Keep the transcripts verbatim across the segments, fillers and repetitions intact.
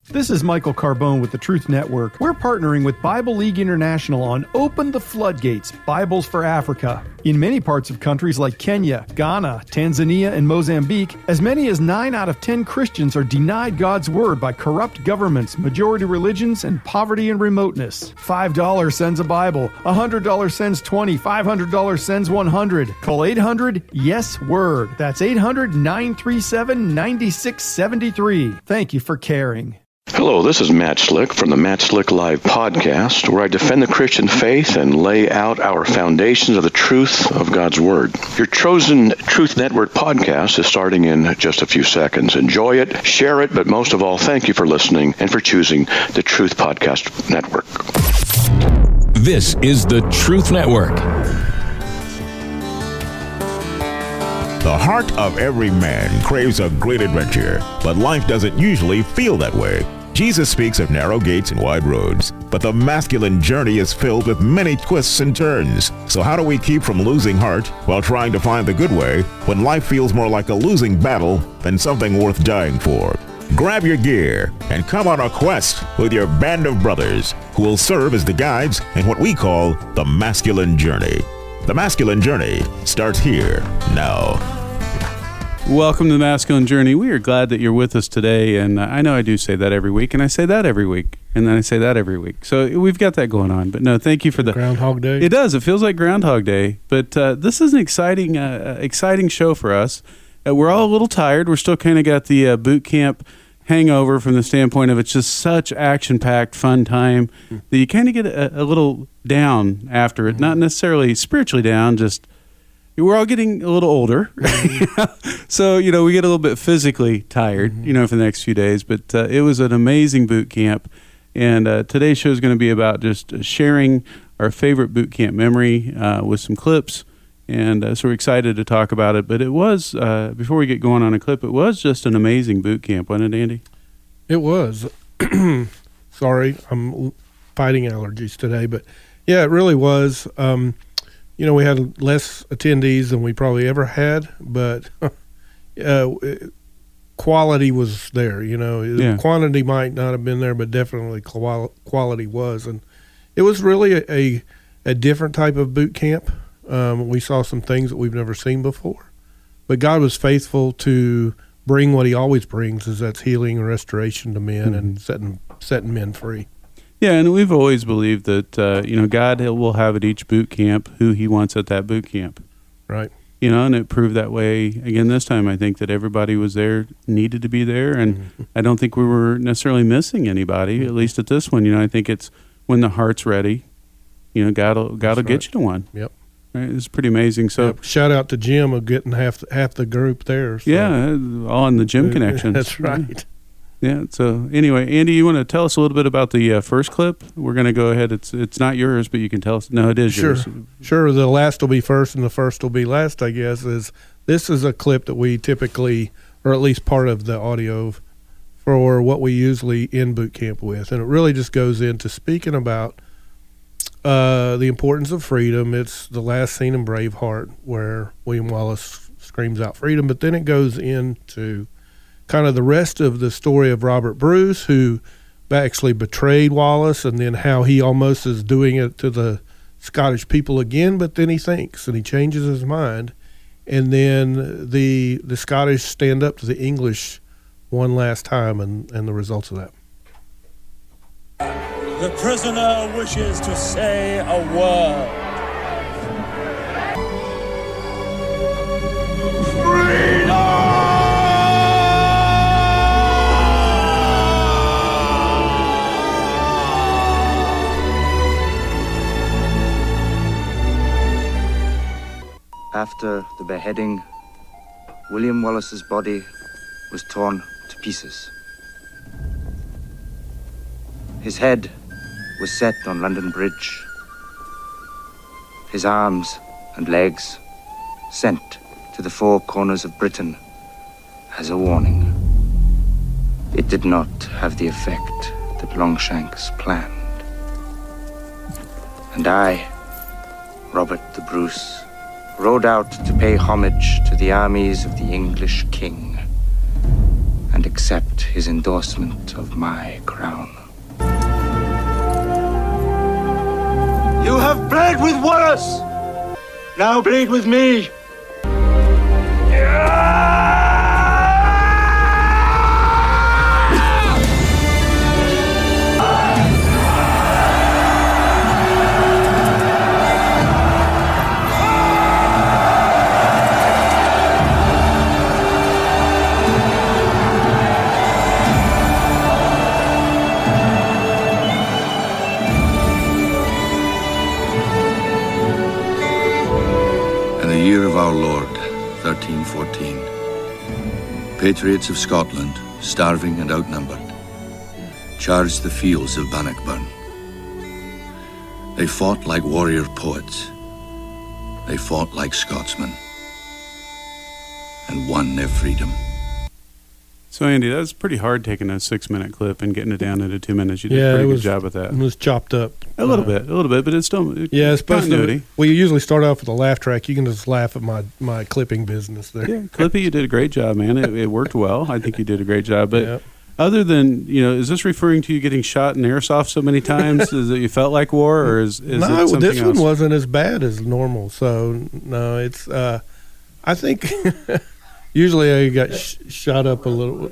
This is Michael Carbone with the Truth Network. We're partnering with Bible League International on Open the Floodgates, Bibles for Africa. In many parts of countries like Kenya, Ghana, Tanzania, and Mozambique, as many as nine out of ten Christians are denied God's Word by corrupt governments, majority religions, and poverty and remoteness. five dollars sends a Bible, one hundred dollars sends twenty, five hundred dollars sends one hundred. Call eight hundred yes word. That's eight hundred, nine three seven, nine six seven three. Thank you for caring. Hello, this is Matt Slick from the Matt Slick Live podcast, where I defend the Christian faith and lay out our foundations of the truth of God's Word. Your chosen Truth Network podcast is starting in just a few seconds. Enjoy it, share it, but most of all, thank you for listening and for choosing the Truth Podcast Network. This is the Truth Network. The heart of every man craves a great adventure, but life doesn't usually feel that way. Jesus speaks of narrow gates and wide roads, but the masculine journey is filled with many twists and turns. So how do we keep from losing heart while trying to find the good way when life feels more like a losing battle than something worth dying for? Grab your gear and come on a quest with your band of brothers who will serve as the guides in what we call the masculine journey. The masculine journey starts here now. Welcome to the Masculine Journey. We are glad that you're with us today, and uh, I know I do say that every week, and I say that every week, and then I say that every week. So we've got that going on. But no, thank you for the Groundhog Day. It does. It feels like Groundhog Day. But uh, this is an exciting, uh, exciting show for us. Uh, we're all a little tired. We're still kind of got the uh, boot camp hangover from the standpoint of it's just such action-packed, fun time mm. that you kind of get a, a little down after it. Mm. Not necessarily spiritually down, just we're all getting a little older. Mm-hmm. So, you know, we get a little bit physically tired, mm-hmm. you know, for the next few days. But uh, it was an amazing boot camp. And uh, today's show is going to be about just sharing our favorite boot camp memory uh, with some clips. And uh, so we're excited to talk about it. But it was, uh, before we get going on a clip, it was just an amazing boot camp, wasn't it, Andy? It was. Sorry, I'm fighting allergies today. But, yeah, it really was. Um, you know, we had less attendees than we probably ever had, but uh, quality was there, you know. Yeah. Quantity might not have been there, but definitely qual- quality was. And it was really a, a, a different type of boot camp. Um, we saw some things that we've never seen before. But God was faithful to bring what he always brings, is that's healing and restoration to men mm-hmm. and setting setting men free. Yeah, and we've always believed that, uh, you know, God will have at each boot camp who he wants at that boot camp. Right. You know, and it proved that way again this time. I think that everybody was there, needed to be there, and mm-hmm. I don't think we were necessarily missing anybody, mm-hmm. at least at this one. You know, I think it's when the heart's ready, you know, God will, God will right. get you to one. Yep. Right? It's pretty amazing. So yep. Shout out to Jim of getting half half the group there. So. Yeah, all in the Gym Connections. That's right. Yeah. So anyway, Andy, you want to tell us a little bit about the uh, first clip? We're going to go ahead. It's it's not yours, but you can tell us. No, it is sure. yours. Sure. The last will be first, and the first will be last. I guess is this is a clip that we typically, or at least part of the audio, for what we usually end boot camp with, and it really just goes into speaking about uh, the importance of freedom. It's the last scene in Braveheart where William Wallace screams out freedom, but then it goes into kind of the rest of the story of Robert Bruce, who actually betrayed Wallace, and then how he almost is doing it to the Scottish people again, but then he thinks and he changes his mind, and then the the Scottish stand up to the English one last time, and, and the results of that. The prisoner wishes to say a word. Freedom! After the beheading, William Wallace's body was torn to pieces. His head was set on London Bridge. His arms and legs sent to the four corners of Britain as a warning. It did not have the effect that Longshanks planned. And I, Robert the Bruce, rode out to pay homage to the armies of the English king and and accept his endorsement of my crown. You have bled with Wallace. Now bleed with me. Year of our Lord, thirteen fourteen. Patriots of Scotland, starving and outnumbered, charged the fields of Bannockburn. They fought like warrior poets. They fought like Scotsmen, and won their freedom. So, Andy, that was pretty hard taking a six-minute clip and getting it down into two minutes. You did yeah, a pretty was, good job with that. It was chopped up. A little uh, bit, a little bit, but it's still yeah, it's supposed continuity. to. Well, you usually start off with a laugh track. You can just laugh at my, my clipping business there. Yeah, Clippy, you did a great job, man. It, it worked well. I think you did a great job. But yep. Other than, you know, is this referring to you getting shot in airsoft so many times? Is it you felt like war, or is, is no, it something this else? one wasn't as bad as normal. So no, it's. Uh, I think usually I got sh- shot up a little.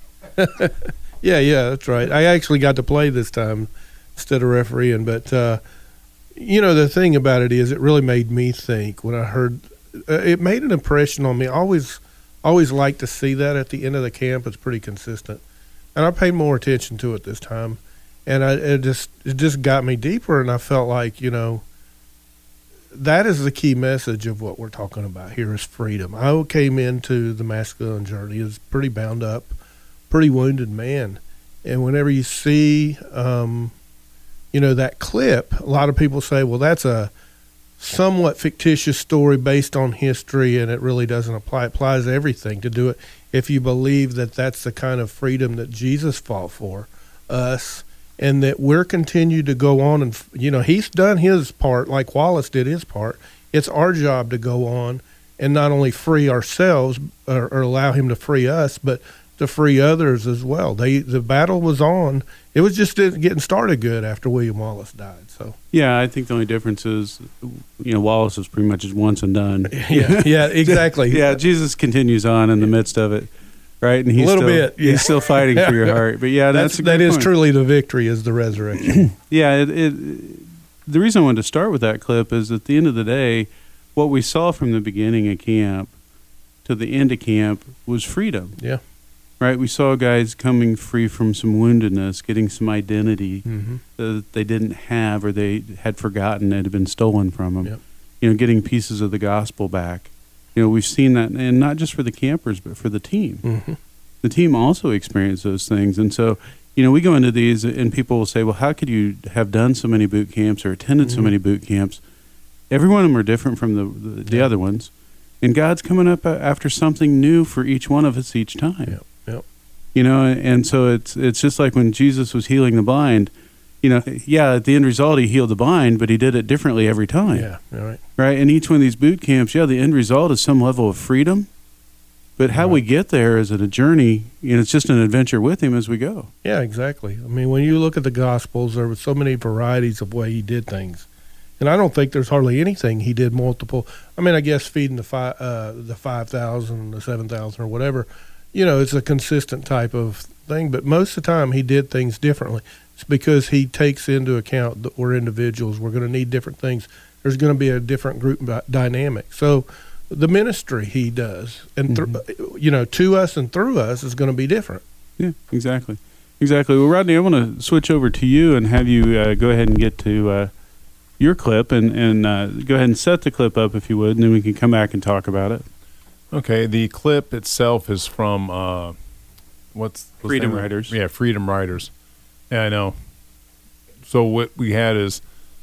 yeah, yeah, that's right. I actually got to play this time instead of refereeing. But, uh, you know, the thing about it is it really made me think when I heard uh, – it made an impression on me. I always, always like to see that at the end of the camp. It's pretty consistent. And I paid more attention to it this time. And I, it just it just got me deeper, and I felt like, you know, that is the key message of what we're talking about here is freedom. I came into the masculine journey as pretty bound up, pretty wounded man. And whenever you see, um, you know, that clip, a lot of people say, well, that's a somewhat fictitious story based on history, and it really doesn't apply. It applies to everything to do it if you believe that that's the kind of freedom that Jesus fought for us, and that we're continued to go on. And, you know, he's done his part like Wallace did his part. It's our job to go on and not only free ourselves or, or allow him to free us, but to free others as well. They the battle was on. It was just getting started good after William Wallace died. So yeah, I think the only difference is, you know, Wallace was pretty much once and done. yeah, yeah, exactly. yeah, Jesus continues on in the midst of it, right? And he's a little still, bit. Yeah. He's still fighting for your heart. But yeah, that's, that's a great that is point. truly the victory is the resurrection. yeah, it, it. The reason I wanted to start with that clip is at the end of the day, what we saw from the beginning of camp to the end of camp was freedom. Yeah. Right, we saw guys coming free from some woundedness, getting some identity mm-hmm. that they didn't have or they had forgotten it had been stolen from them. Yep. You know, getting pieces of the gospel back. You know, we've seen that, and not just for the campers, but for the team. Mm-hmm. The team also experienced those things, and so you know, we go into these, and people will say, "Well, how could you have done so many boot camps or attended mm-hmm. so many boot camps?" Every one of them are different from the the, the yep. other ones, and God's coming up after something new for each one of us each time. Yep. Yep. You know, and so it's it's just like when Jesus was healing the blind, you know, yeah, at the end result, he healed the blind, but he did it differently every time. Yeah, all right. Right? And each one of these boot camps, yeah, the end result is some level of freedom, but how right. we get there is a journey, you know, it's just an adventure with him as we go. Yeah, exactly. I mean, when you look at the Gospels, there were so many varieties of way he did things. And I don't think there's hardly anything he did multiple. I mean, I guess feeding the, fi- uh, the five thousand, the seven thousand or whatever, you know, it's a consistent type of thing, but most of the time he did things differently. It's because he takes into account that we're individuals. We're going to need different things. There's going to be a different group dynamic. So the ministry he does, and th- mm-hmm. you know, to us and through us is going to be different. Yeah, exactly. Exactly. Well, Rodney, I want to switch over to you and have you uh, go ahead and get to uh, your clip and, and uh, go ahead and set the clip up if you would, and then we can come back and talk about it. Okay, the clip itself is from uh, what's, what's Freedom Riders. Yeah, Freedom Riders. Yeah, I know. So what we had is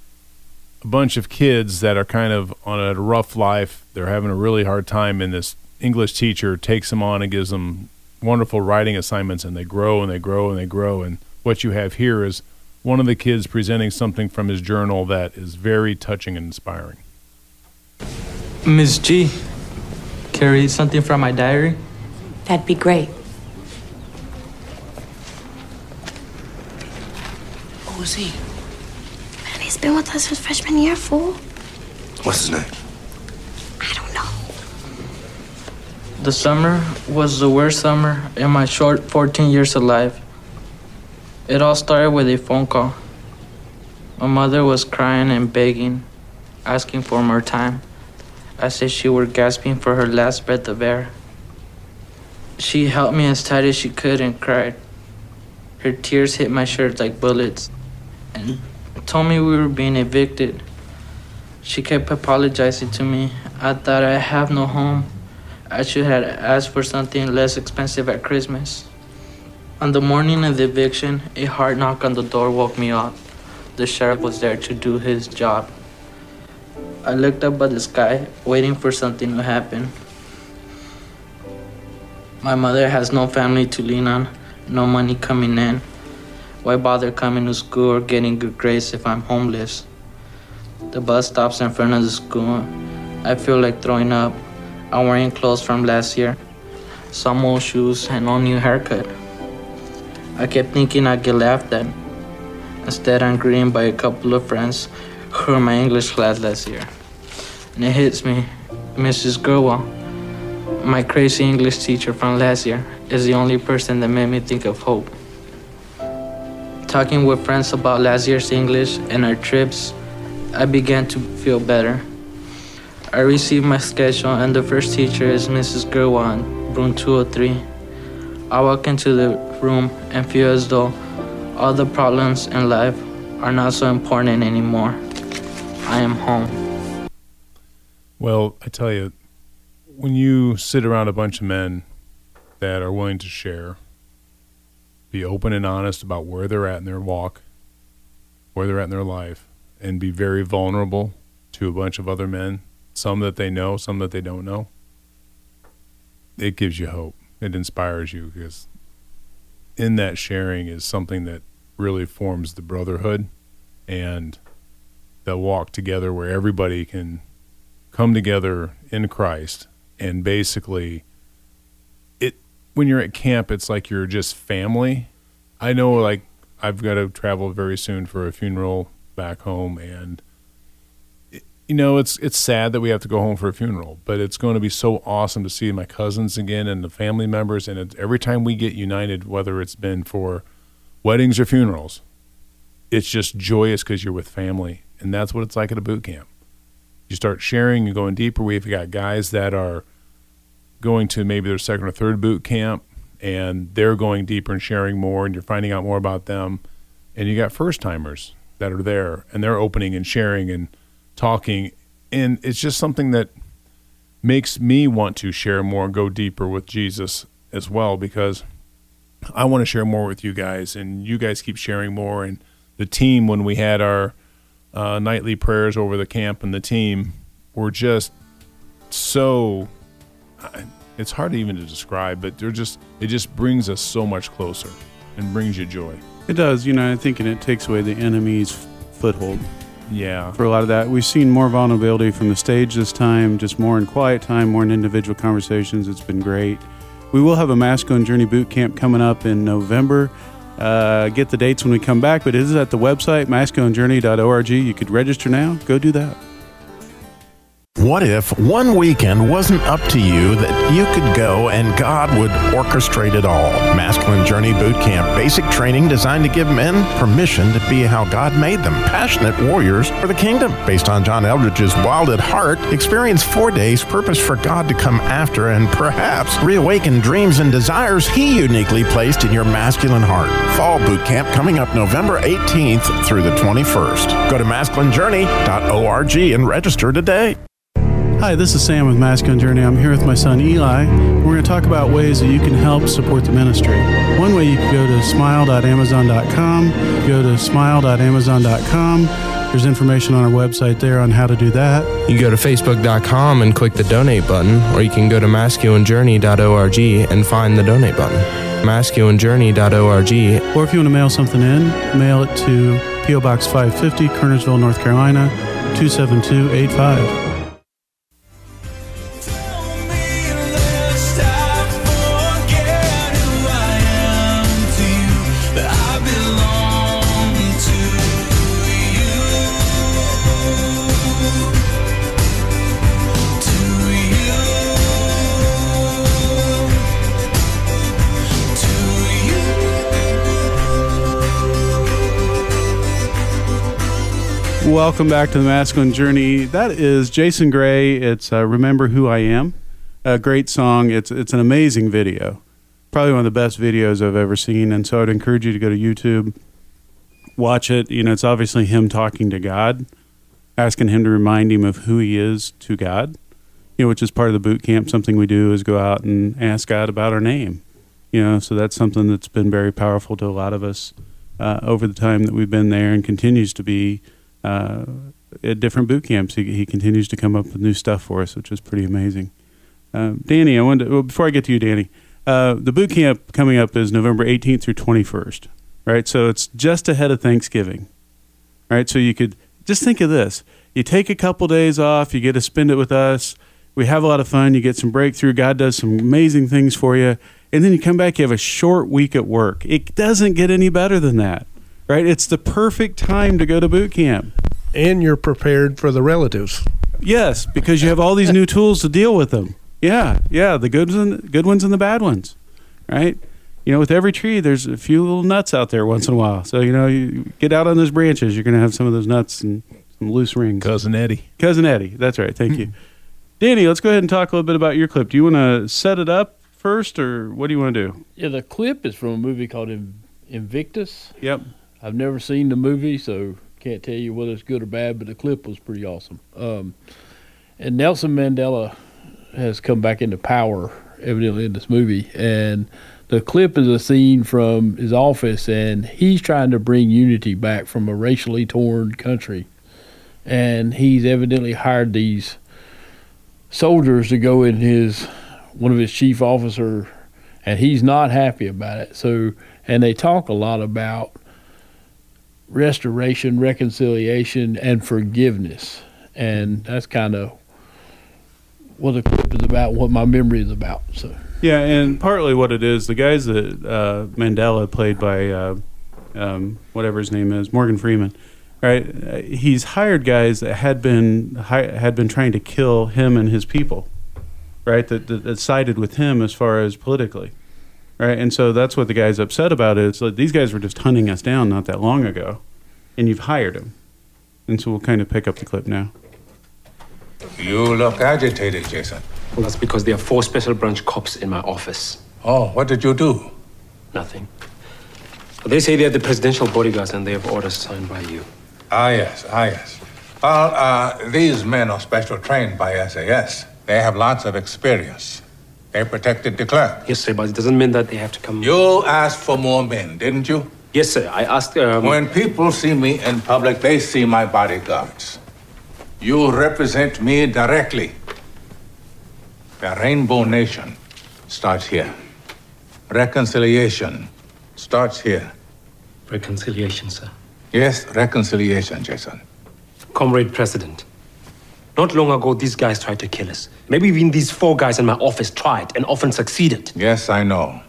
a bunch of kids that are kind of on a rough life. They're having a really hard time, and this English teacher takes them on and gives them wonderful writing assignments, and they grow and they grow and they grow. And what you have here is one of the kids presenting something from his journal that is very touching and inspiring. Miss G, carry something from my diary? That'd be great. Who's he? Man, he's been with us since freshman year, fool. What's his name? I don't know. The summer was the worst summer in my short fourteen years of life. It all started with a phone call. My mother was crying and begging, asking for more time, as if she were gasping for her last breath of air. She held me as tight as she could and cried. Her tears hit my shirt like bullets and told me we were being evicted. She kept apologizing to me. I thought I have no home. I should have asked for something less expensive at Christmas. On the morning of the eviction, a hard knock on the door woke me up. The sheriff was there to do his job. I looked up at the sky, waiting for something to happen. My mother has no family to lean on, no money coming in. Why bother coming to school or getting good grades if I'm homeless? The bus stops in front of the school. I feel like throwing up. I'm wearing clothes from last year, some old shoes and no new haircut. I kept thinking I'd get laughed at. Instead, I'm greeted by a couple of friends who were in my English class last year. And it hits me, Missus Gerwell, my crazy English teacher from last year, is the only person that made me think of hope. Talking with friends about last year's English and our trips, I began to feel better. I received my schedule and the first teacher is Missus Gerwell in room two oh three. I walk into the room and feel as though all the problems in life are not so important anymore. I am home. Well, I tell you, when you sit around a bunch of men that are willing to share, be open and honest about where they're at in their walk, where they're at in their life, and be very vulnerable to a bunch of other men, some that they know, some that they don't know, it gives you hope. It inspires you, because in that sharing is something that really forms the brotherhood and the walk together where everybody can come together in Christ. And basically, it when you're at camp, it's like you're just family. I know, like, I've got to travel very soon for a funeral back home, and it, you know, it's it's sad that we have to go home for a funeral, but it's going to be so awesome to see my cousins again and the family members. And it, every time we get united, whether it's been for weddings or funerals, it's just joyous because you're with family, and that's what it's like at a boot camp. You start sharing and going deeper. We've got guys that are going to maybe their second or third boot camp, and they're going deeper and sharing more, and you're finding out more about them. And you got first-timers that are there, and they're opening and sharing and talking. And it's just something that makes me want to share more and go deeper with Jesus as well, because I want to share more with you guys, and you guys keep sharing more. And the team, when we had our uh, nightly prayers over the camp, and the team were just so, it's hard even to describe, but they're just, it just brings us so much closer and brings you joy. It does, you know, I think, and it takes away the enemy's foothold. Yeah. For a lot of that. We've seen more vulnerability from the stage this time, just more in quiet time, more in individual conversations. It's been great. We will have a Masculine Journey Boot Camp coming up in November. Uh, get the dates when we come back, but it is at the website, masculine journey dot org. You could register now. Go do that. What if one weekend wasn't up to you, that you could go and God would orchestrate it all? Masculine Journey Boot Camp, basic training designed to give men permission to be how God made them, passionate warriors for the kingdom. Based on John Eldridge's Wild at Heart, experience four days purpose for God to come after and perhaps reawaken dreams and desires He uniquely placed in your masculine heart. Fall Boot Camp coming up November eighteenth through the twenty-first. Go to masculine journey dot org and register today. Hi, this is Sam with Masculine Journey. I'm here with my son Eli. We're going to talk about ways that you can help support the ministry. One way, you can go to smile dot amazon dot com. Go to smile dot amazon dot com. There's information on our website there on how to do that. You can go to facebook dot com and click the donate button, or you can go to masculine journey dot org and find the donate button. masculine journey dot org. Or if you want to mail something in, mail it to P O Box five fifty, Kernersville, North Carolina, two seven two eight five. To Welcome back to the Masculine Journey. That is Jason Gray. It's uh, Remember Who I Am. A great song. It's it's an amazing video. Probably one of the best videos I've ever seen. And so I'd encourage you to go to YouTube, watch it. You know, it's obviously him talking to God, asking him to remind him of who he is to God, you know, which is part of the boot camp. Something we do is go out and ask God about our name. You know, so that's something that's been very powerful to a lot of us uh, over the time that we've been there and continues to be uh, at different boot camps. He, he continues to come up with new stuff for us, which is pretty amazing. Uh, Danny, I wanted to, well, before I get to you, Danny, uh, the boot camp coming up is November eighteenth through twenty-first, right? So it's just ahead of Thanksgiving, right? So you could just think of this. You take a couple days off, you get to spend it with us. We have a lot of fun. You get some breakthrough. God does some amazing things for you. And then you come back, you have a short week at work. It doesn't get any better than that, right? It's the perfect time to go to boot camp. And you're prepared for the relatives. Yes, because you have all these new tools to deal with them. Yeah, yeah, the good ones, good ones and the bad ones, right? You know, with every tree, there's a few little nuts out there once in a while. So, you know, you get out on those branches, you're going to have some of those nuts and some loose rings. Cousin Eddie. Cousin Eddie, that's right. Thank you. Danny, let's go ahead and talk a little bit about your clip. Do you want to set it up first, or what do you want to do? Yeah, the clip is from a movie called Invictus. Yep. I've never seen the movie, so can't tell you whether it's good or bad, but the clip was pretty awesome. Um, and Nelson Mandela has come back into power, evidently, in this movie. And the clip is a scene from his office, and he's trying to bring unity back from a racially torn country. And he's evidently hired these soldiers to go in his one of his chief officer, and he's not happy about it. So, and they talk a lot about restoration, reconciliation, and forgiveness. And that's kind of what the clip is about, what my memory is about. So yeah, and partly what it is, the guys that uh, Mandela played by uh, um, whatever his name is, Morgan Freeman, right? He's hired guys that had been hi- had been trying to kill him and his people, right? That, that that sided with him as far as politically, right? And so that's what the guy's upset about is like these guys were just hunting us down not that long ago, and you've hired them. And so we'll kind of pick up the clip now. You look agitated, Jason. Well, that's because there are four special branch cops in my office. Oh, what did you do? Nothing. They say they're the presidential bodyguards and they have orders signed by you. Ah, yes, ah, yes. Well, uh, these men are special trained by S A S. They have lots of experience. They protected de Klerk. Yes, sir, but it doesn't mean that they have to come... You asked for more men, didn't you? Yes, sir. I asked... Um... When people see me in public, they see my bodyguards. You represent me directly. The Rainbow Nation starts here. Reconciliation starts here. Reconciliation, sir. Yes, reconciliation, Jason. Comrade President, not long ago, these guys tried to kill us. Maybe even these four guys in my office tried and often succeeded. Yes, I know.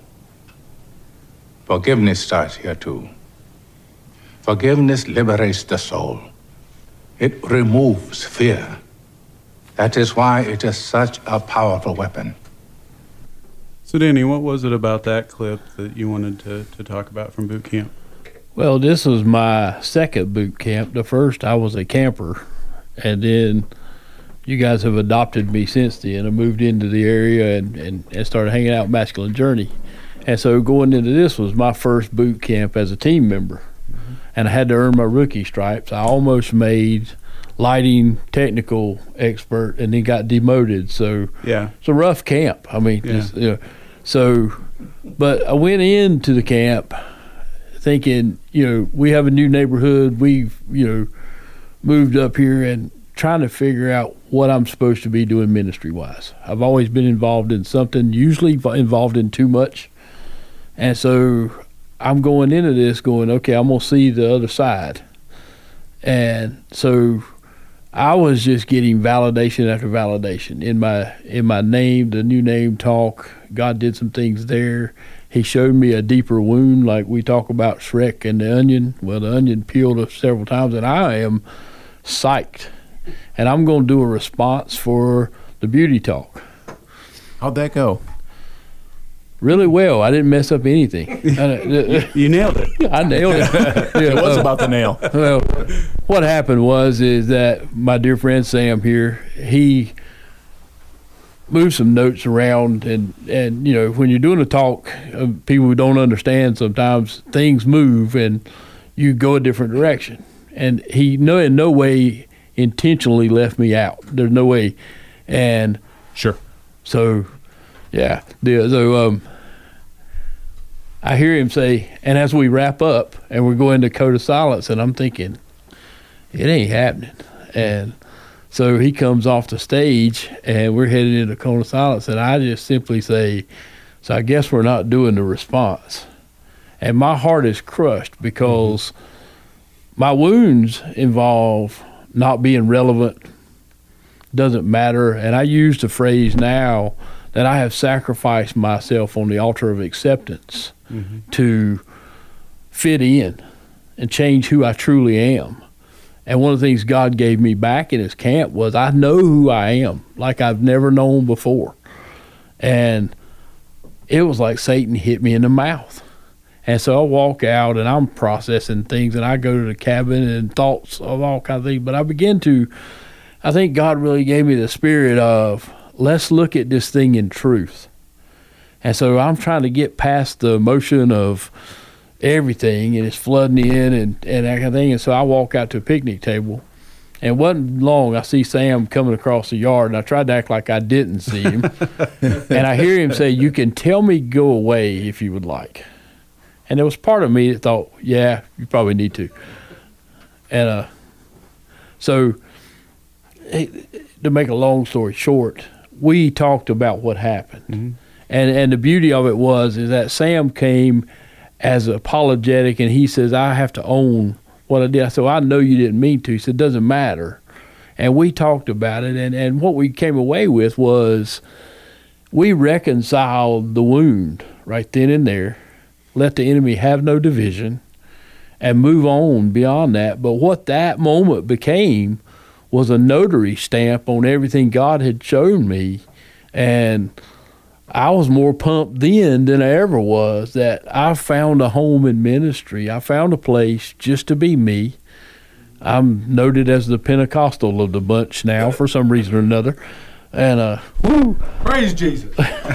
Forgiveness starts here, too. Forgiveness liberates the soul. It removes fear. That is why it is such a powerful weapon. So, Danny, what was it about that clip that you wanted to, to talk about from boot camp? Well, this was my second boot camp. The first, I was a camper, and then you guys have adopted me since then. I moved into the area and, and, and started hanging out with Masculine Journey. And so going into this was my first boot camp as a team member. Mm-hmm. And I had to earn my rookie stripes. I almost made lighting technical expert and then got demoted. So yeah, it's a rough camp. I mean, yeah. it's, you know, so, but I went into the camp thinking, you know, we have a new neighborhood. We've, you know, moved up here and trying to figure out what I'm supposed to be doing ministry-wise. I've always been involved in something, usually involved in too much. And so I'm going into this going, okay, I'm going to see the other side. And so I was just getting validation after validation in my in my name, the new name talk. God did some things there. He showed me a deeper wound, like we talk about Shrek and the onion. Well, the onion peeled us several times, and I am psyched. And I'm going to do a response for the beauty talk. How'd that go? really well. I didn't mess up anything. you, you nailed it. I nailed it. It was about the nail. Well, what happened was is that my dear friend Sam here, he moved some notes around, and, and you know, when you're doing a talk, uh, people who don't understand, sometimes things move and you go a different direction. And he no in no way intentionally left me out. There's no way. And sure. So, yeah. The, so um, I hear him say, and as we wrap up and we're going to code of silence, and I'm thinking, it ain't happening. And so he comes off the stage, and we're headed into code of silence, and I just simply say, so I guess we're not doing the response. And my heart is crushed because mm-hmm. my wounds involve not being relevant, doesn't matter. And I use the phrase now that I have sacrificed myself on the altar of acceptance mm-hmm. to fit in and change who I truly am. And one of the things God gave me back in his camp was I know who I am like I've never known before. And it was like Satan hit me in the mouth. And so I walk out and I'm processing things, and I go to the cabin and thoughts of all kinds of things. But I begin to, I think God really gave me the spirit of, let's look at this thing in truth. And so I'm trying to get past the emotion of everything, and it's flooding in and, and that kind of thing. And so I walk out to a picnic table, and it wasn't long, I see Sam coming across the yard, and I tried to act like I didn't see him. And I hear him say, "You can tell me go away if you would like." And there was part of me that thought, yeah, you probably need to. And uh, so to make a long story short, we talked about what happened. Mm-hmm. And and the beauty of it was is that Sam came as apologetic, and he says, I have to own what I did. I said, well, I know you didn't mean to. He said, it doesn't matter. And we talked about it, and, and what we came away with was we reconciled the wound right then and there, let the enemy have no division, and move on beyond that. But what that moment became was a notary stamp on everything God had shown me. And I was more pumped then than I ever was that I found a home in ministry. I found a place just to be me. I'm noted as the Pentecostal of the bunch now for some reason or another. And uh, woo, praise Jesus.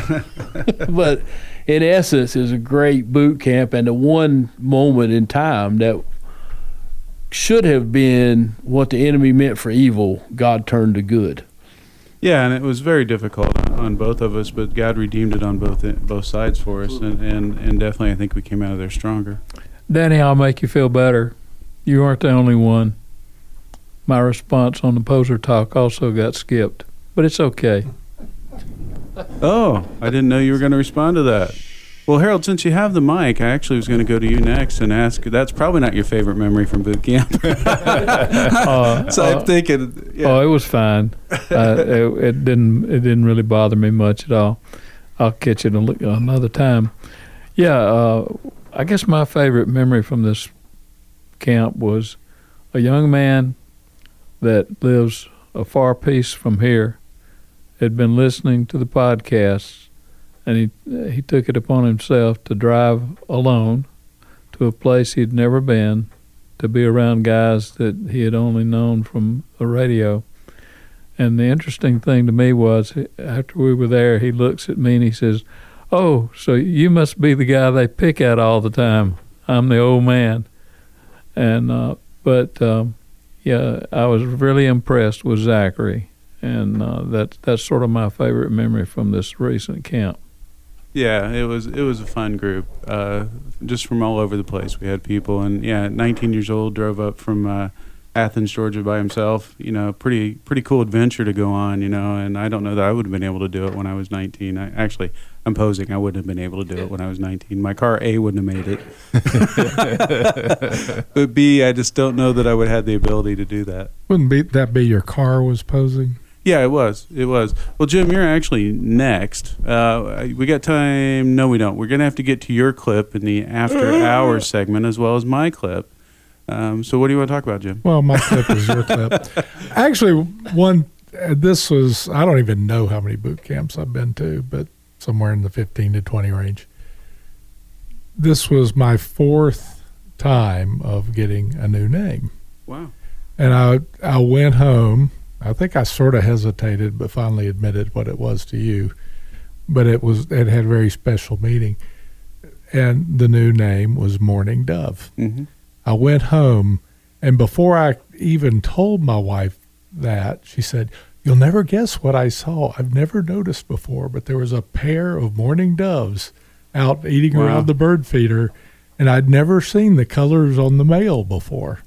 But in essence, it's a great boot camp, and the one moment in time that should have been what the enemy meant for evil, God turned to good. Yeah, and it was very difficult on, on both of us, but God redeemed it on both both sides for us, and, and, and definitely I think we came out of there stronger. Danny, I'll make you feel better. You aren't the only one. My response on the poser talk also got skipped, but it's okay. Oh, I didn't know you were going to respond to that. Well, Harold, since you have the mic, I actually was going to go to you next and ask. That's probably not your favorite memory from boot camp. uh, so uh, I'm thinking. Yeah. Oh, it was fine. Uh, it, it didn't. It didn't really bother me much at all. I'll catch it another time. Yeah, uh, I guess my favorite memory from this camp was a young man that lives a far piece from here had been listening to the podcasts, and he he took it upon himself to drive alone to a place he'd never been, to be around guys that he had only known from the radio. And the interesting thing to me was, after we were there, he looks at me and he says, "Oh, so you must be the guy they pick at all the time. I'm the old man." And uh, but um, yeah, I was really impressed with Zachary. And uh, that, that's sort of my favorite memory from this recent camp. Yeah, it was it was a fun group, uh, just from all over the place. We had people, and yeah, nineteen years old, drove up from uh, Athens, Georgia by himself. You know, pretty pretty cool adventure to go on. You know, and I don't know that I would have been able to do it when I was nineteen. I, actually, I'm posing. I wouldn't have been able to do it when I was nineteen. My car A wouldn't have made it, but B, I just don't know that I would have had the ability to do that. Wouldn't be that be your car was posing? Yeah, it was. It was. Well, Jim, you're actually next. Uh, we got time? No, we don't. We're going to have to get to your clip in the after hours segment as well as my clip. Um, so what do you want to talk about, Jim? Well, my clip is your clip. Actually, one, uh, this was, I don't even know how many boot camps I've been to, but somewhere in the fifteen to twenty range. This was my fourth time of getting a new name. Wow. And I I went home. I think I sort of hesitated, but finally admitted what it was to you. But it was it had a very special meaning. And the new name was Morning Dove. Mm-hmm. I went home, and before I even told my wife that, she said, "You'll never guess what I saw. I've never noticed before, but there was a pair of mourning doves out eating Wow. around the bird feeder, and I'd never seen the colors on the male before."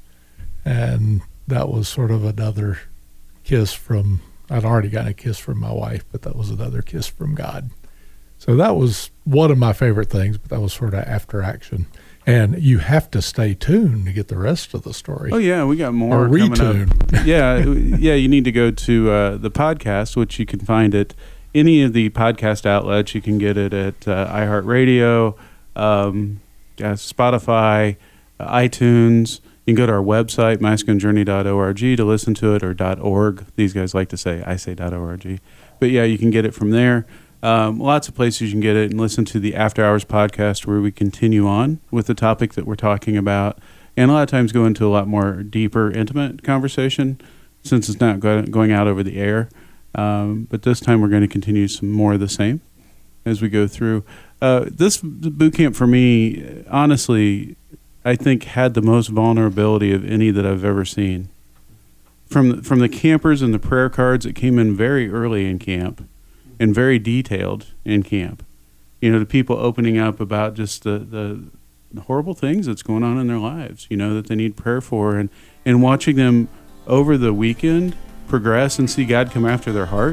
And that was sort of another kiss from, I'd already gotten a kiss from my wife, but that was another kiss from God. So that was one of my favorite things, but that was sort of after action. And you have to stay tuned to get the rest of the story. Oh yeah, we got more Or coming retune. up. yeah, yeah. You need to go to uh, the podcast, which you can find at any of the podcast outlets. You can get it at uh, iHeartRadio, um, uh, Spotify, uh, iTunes. You can go to our website, masculine journey dot org, to listen to it, or .org. These guys like to say, I say .org. But yeah, you can get it from there. Um, lots of places you can get it, and listen to the After Hours podcast, where we continue on with the topic that we're talking about, and a lot of times go into a lot more deeper, intimate conversation, since it's not go- going out over the air. Um, but this time we're going to continue some more of the same as we go through. Uh, this boot camp for me, honestly, I think had the most vulnerability of any that I've ever seen. From from the campers and the prayer cards that came in very early in camp, and very detailed in camp, you know, to people opening up about just the, the, the horrible things that's going on in their lives, you know, that they need prayer for, and, and watching them over the weekend progress and see God come after their heart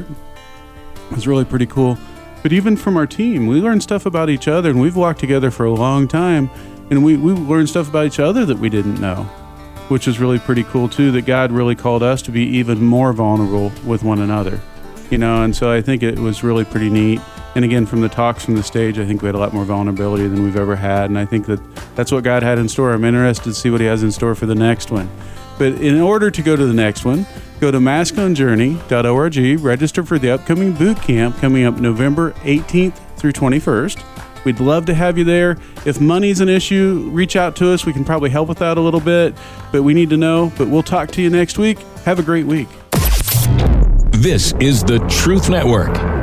was really pretty cool. But even from our team, we learned stuff about each other, and we've walked together for a long time, and we, we learned stuff about each other that we didn't know, which is really pretty cool too, that God really called us to be even more vulnerable with one another. You know, and so I think it was really pretty neat. And again, from the talks from the stage, I think we had a lot more vulnerability than we've ever had. And I think that that's what God had in store. I'm interested to see what he has in store for the next one. But in order to go to the next one, go to masculine journey dot org, register for the upcoming boot camp coming up November eighteenth through twenty-first. We'd love to have you there. If money's an issue, reach out to us. We can probably help with that a little bit, but we need to know. But we'll talk to you next week. Have a great week. This is the Truth Network.